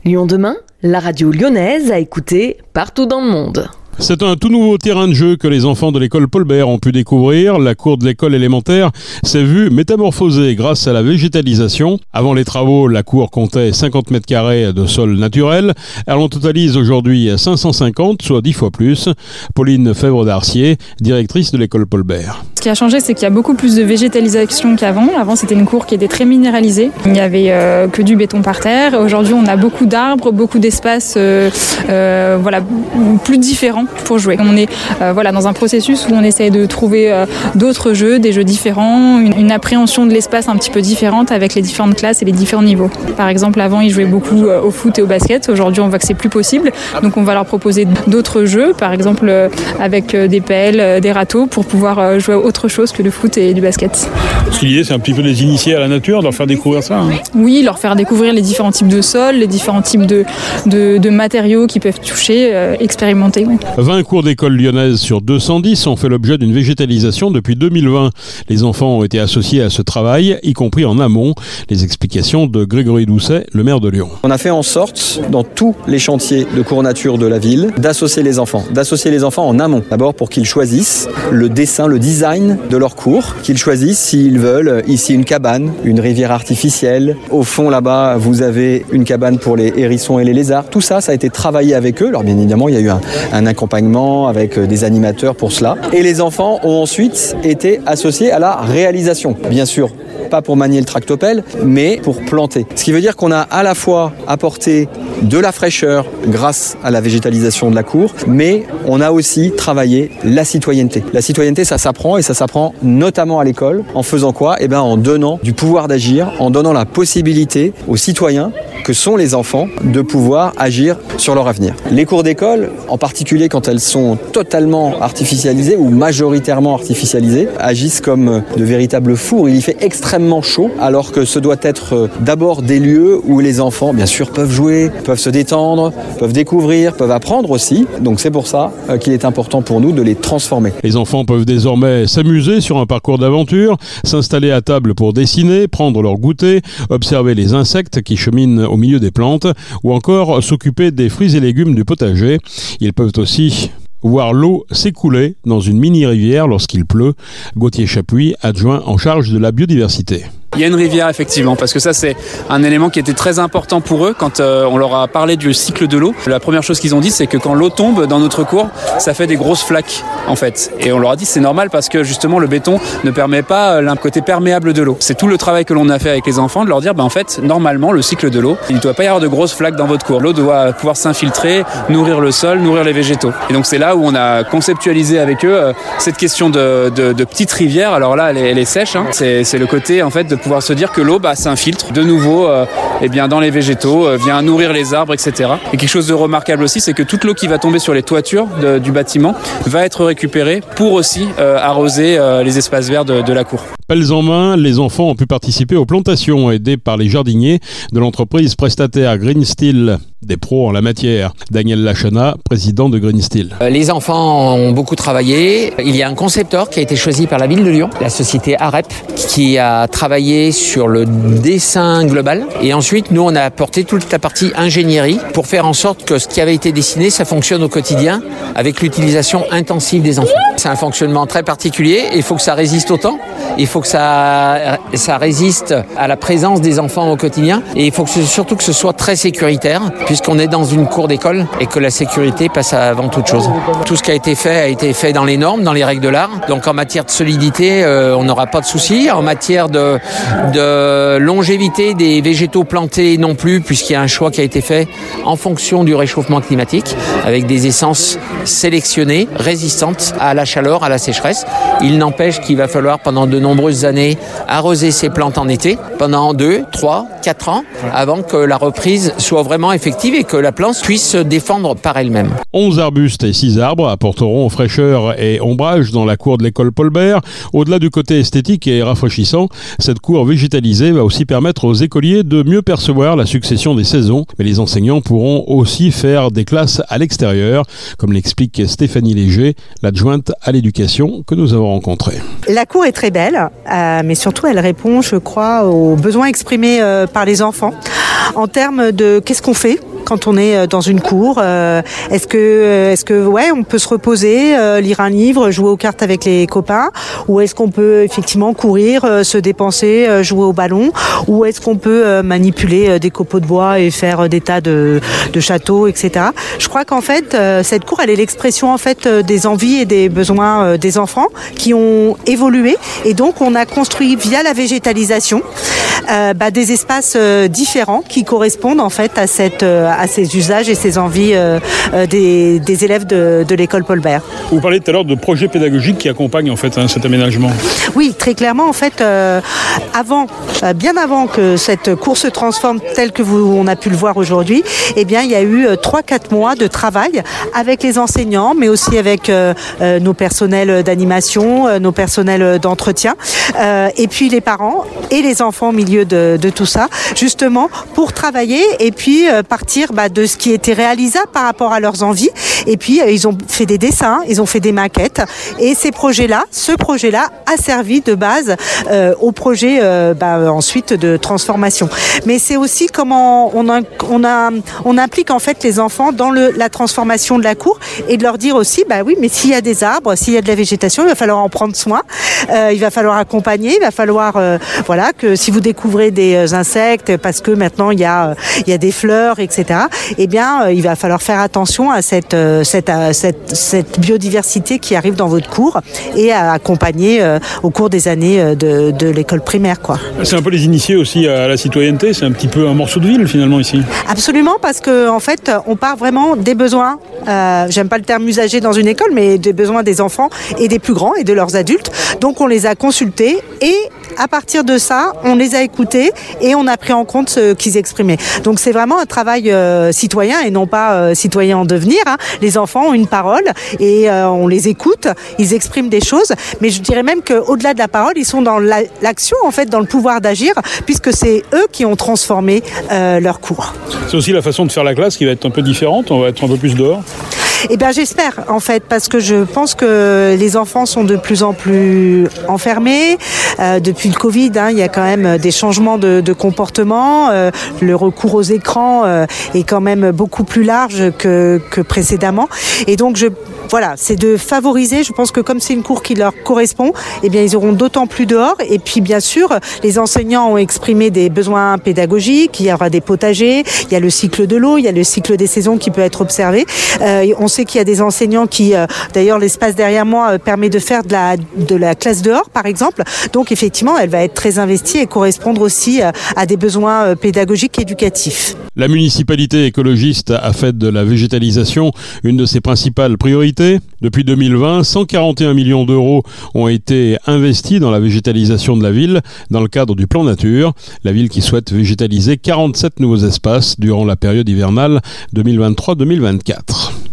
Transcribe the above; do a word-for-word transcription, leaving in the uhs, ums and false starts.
Lyon demain, la radio lyonnaise à écouter partout dans le monde. C'est un tout nouveau terrain de jeu que les enfants de l'école Paul Bert ont pu découvrir. La cour de l'école élémentaire s'est vue métamorphosée grâce à la végétalisation. Avant les travaux, la cour comptait cinquante mètres carrés de sol naturel. Elle en totalise aujourd'hui cinq cent cinquante, soit dix fois plus. Pauline Fèvre-Darcier, directrice de l'école Paul Bert. Ce qui a changé, c'est qu'il y a beaucoup plus de végétalisation qu'avant. Avant, c'était une cour qui était très minéralisée. Il n'y avait euh, que du béton par terre. Aujourd'hui, on a beaucoup d'arbres, beaucoup d'espaces euh, euh, voilà, plus différents pour jouer. On est euh, voilà, dans un processus où on essaie de trouver euh, d'autres jeux, des jeux différents, une, une appréhension de l'espace un petit peu différente avec les différentes classes et les différents niveaux. Par exemple, avant, ils jouaient beaucoup euh, au foot et au basket. Aujourd'hui, on voit que c'est plus possible. Donc, on va leur proposer d'autres jeux, par exemple euh, avec euh, des pelles, euh, des râteaux, pour pouvoir euh, jouer autre chose que le foot et du basket. Parce que l'idée, c'est un petit peu de les initier à la nature, de leur faire découvrir ça. Hein. Oui, leur faire découvrir les différents types de sols, les différents types de, de, de matériaux qu'ils peuvent toucher, euh, expérimenter. Oui. vingt cours d'école lyonnaises sur deux cent dix ont fait l'objet d'une végétalisation depuis deux mille vingt. Les enfants ont été associés à ce travail, y compris en amont. Les explications de Grégory Doucet, le maire de Lyon. On a fait en sorte, dans tous les chantiers de cours nature de la ville, d'associer les enfants. D'associer les enfants en amont. D'abord pour qu'ils choisissent le dessin, le design de leur cours, qu'ils choisissent s'ils veulent ici une cabane, une rivière artificielle. Au fond là-bas, vous avez une cabane pour les hérissons et les lézards. Tout ça, ça a été travaillé avec eux. Alors bien évidemment, il y a eu un, un accompagnement avec des animateurs pour cela. Et les enfants ont ensuite été associés à la réalisation. Bien sûr, pas pour manier le tractopelle, mais pour planter. Ce qui veut dire qu'on a à la fois apporté de la fraîcheur grâce à la végétalisation de la cour, mais on a aussi travaillé la citoyenneté. La citoyenneté, ça s'apprend et ça s'apprend notamment à l'école. En faisant quoi ? Eh bien, en donnant du pouvoir d'agir, en donnant la possibilité aux citoyens que sont les enfants de pouvoir agir sur leur avenir. Les cours d'école, en particulier quand elles sont totalement artificialisées ou majoritairement artificialisées, agissent comme de véritables fours. Il y fait extrêmement chaud, alors que ce doit être d'abord des lieux où les enfants, bien sûr, peuvent jouer, peuvent se détendre, peuvent découvrir, peuvent apprendre aussi. Donc c'est pour ça qu'il est important pour nous de les transformer. Les enfants peuvent désormais s'amuser sur un parcours d'aventure, s'installer à table pour dessiner, prendre leur goûter, observer les insectes qui cheminent au milieu des plantes, ou encore s'occuper des fruits et légumes du potager. Ils peuvent aussi voir l'eau s'écouler dans une mini-rivière lorsqu'il pleut. Gauthier Chapuis, adjoint en charge de la biodiversité. Il y a une rivière effectivement, parce que ça c'est un élément qui était très important pour eux quand euh, on leur a parlé du cycle de l'eau. La première chose qu'ils ont dit, c'est que quand l'eau tombe dans notre cour, ça fait des grosses flaques en fait. Et on leur a dit c'est normal parce que justement le béton ne permet pas euh, le côté perméable de l'eau. C'est tout le travail que l'on a fait avec les enfants, de leur dire bah, en fait normalement le cycle de l'eau, il ne doit pas y avoir de grosses flaques dans votre cour. L'eau doit pouvoir s'infiltrer, nourrir le sol, nourrir les végétaux. Et donc c'est là où on a conceptualisé avec eux euh, cette question de, de, de petite rivière. Alors là elle est, elle est sèche, hein. c'est, c'est le côté en fait de pouvoir se dire que l'eau bah, s'infiltre de nouveau euh, eh bien, dans les végétaux, euh, vient nourrir les arbres, et cetera. Et quelque chose de remarquable aussi, c'est que toute l'eau qui va tomber sur les toitures de, du bâtiment va être récupérée pour aussi euh, arroser euh, les espaces verts de, de la cour. Pelles en main, les enfants ont pu participer aux plantations aidées par les jardiniers de l'entreprise prestataire Green Steel, des pros en la matière. Daniel Lachana, président de Green Steel. Les enfants ont beaucoup travaillé. Il y a un concepteur qui a été choisi par la ville de Lyon, la société AREP, qui a travaillé sur le dessin global. Et ensuite, nous, on a apporté toute la partie ingénierie pour faire en sorte que ce qui avait été dessiné, ça fonctionne au quotidien avec l'utilisation intensive des enfants. C'est un fonctionnement très particulier. Il faut que ça résiste au temps. Il faut que ça, ça résiste à la présence des enfants au quotidien. Et il faut que ce, surtout que ce soit très sécuritaire, puisqu'on est dans une cour d'école et que la sécurité passe avant toute chose. Tout ce qui a été fait a été fait dans les normes, dans les règles de l'art. Donc en matière de solidité, euh, on n'aura pas de soucis. En matière de, de longévité des végétaux plantés non plus, puisqu'il y a un choix qui a été fait en fonction du réchauffement climatique, avec des essences sélectionnées, résistantes à la chaleur, à la sécheresse. Il n'empêche qu'il va falloir pendant de nombreuses années arroser ces plantes en été, pendant deux, trois, quatre ans, avant que la reprise soit vraiment effective et que la plante puisse se défendre par elle-même. onze arbustes et six arbres apporteront fraîcheur et ombrage dans la cour de l'école Paul Bert. Au-delà du côté esthétique et rafraîchissant, cette cour végétalisée va aussi permettre aux écoliers de mieux percevoir la succession des saisons. Mais les enseignants pourront aussi faire des classes à l'extérieur, comme l'explique Stéphanie Léger, l'adjointe à l'éducation que nous avons rencontrée. La cour est très belle, euh, mais surtout elle répond, je crois, aux besoins exprimés euh, par les enfants en termes de qu'est-ce qu'on fait quand on est dans une cour. Euh, est-ce que, est-ce que, ouais, on peut se reposer, euh, lire un livre, jouer aux cartes avec les copains, ou est-ce qu'on peut effectivement courir, euh, se dépenser, euh, jouer au ballon, ou est-ce qu'on peut euh, manipuler euh, des copeaux de bois et faire euh, des tas de, de châteaux, et cetera. Je crois qu'en fait, euh, cette cour, elle est l'expression en fait euh, des envies et des besoins euh, des enfants qui ont évolué, et donc on a construit via la végétalisation euh, bah, des espaces euh, différents qui correspondent en fait à cette, euh, à ces usages et ces envies euh, euh, des, des élèves de, de l'école Paul Bert. Vous parliez tout à l'heure de projets pédagogiques qui accompagnent en fait hein, cet aménagement. Oui, très clairement en fait, euh, avant, euh, bien avant que cette cour se transforme telle que vous, on a pu le voir aujourd'hui, eh bien il y a eu euh, trois quatre mois de travail avec les enseignants, mais aussi avec euh, euh, nos personnels d'animation, euh, nos personnels d'entretien, euh, et puis les parents et les enfants au milieu de, de tout ça, justement pour travailler et puis euh, partir bah, de ce qui était réalisable par rapport à leurs envies. Et puis euh, ils ont fait des dessins, ils ont fait des maquettes, et ces projets-là, ce projet-là a servi de base euh, au projet euh, bah, ensuite de transformation. Mais c'est aussi comment on, a, on, a, on implique en fait les enfants dans le, la transformation de la cour, et de leur dire aussi, bah oui, mais s'il y a des arbres, s'il y a de la végétation, il va falloir en prendre soin, euh, il va falloir accompagner, il va falloir, euh, voilà, que si vous découvrez des euh, insectes, parce que maintenant il y a, euh, il y a des fleurs, et cetera, eh bien, euh, il va falloir faire attention à cette, euh, cette, à cette, cette biodiversité qui arrive dans votre cour, et à accompagner euh, au cours des années euh, de, de l'école primaire, quoi. C'est un peu les initier aussi à la citoyenneté, c'est un petit peu un morceau de ville finalement ici. Absolument, parce que en fait, on part vraiment des besoins, euh, j'aime pas le terme usagé dans une école, mais des besoins des enfants et des plus grands et de leurs adultes. Donc on les a consultés, et à partir de ça, on les a écoutés et on a pris en compte ce qu'ils exprimaient. Donc c'est vraiment un travail euh, citoyen et non pas euh, citoyen en devenir, hein. Les enfants ont une parole et euh, on les écoute, ils expriment des choses, mais je dirais même qu'au-delà de la parole, ils sont dans la, l'action, en fait, dans le pouvoir d'agir, puisque c'est eux qui ont transformé euh, leur cours. C'est aussi la façon de faire la classe qui va être un peu différente, on va être un peu plus dehors. Eh bien, j'espère, en fait, parce que je pense que les enfants sont de plus en plus enfermés. Euh, depuis le Covid, hein, il y a quand même des changements de, de comportement. Euh, le recours aux écrans euh, est quand même beaucoup plus large que, que précédemment. Et donc, je, voilà, c'est de favoriser. Je pense que comme c'est une cour qui leur correspond, eh bien, ils auront d'autant plus dehors. Et puis, bien sûr, les enseignants ont exprimé des besoins pédagogiques. Il y aura des potagers, il y a le cycle de l'eau, il y a le cycle des saisons qui peut être observé. Euh, on sait qu'il y a des enseignants qui, euh, d'ailleurs, l'espace derrière moi euh, permet de faire de la, de la classe dehors, par exemple. Donc, effectivement, elle va être très investie et correspondre aussi euh, à des besoins euh, pédagogiques et éducatifs. La municipalité écologiste a fait de la végétalisation une de ses principales priorités. Depuis deux mille vingt, cent quarante et un millions d'euros ont été investis dans la végétalisation de la ville dans le cadre du plan nature. La ville qui souhaite végétaliser quarante-sept nouveaux espaces durant la période hivernale deux mille vingt-trois deux mille vingt-quatre.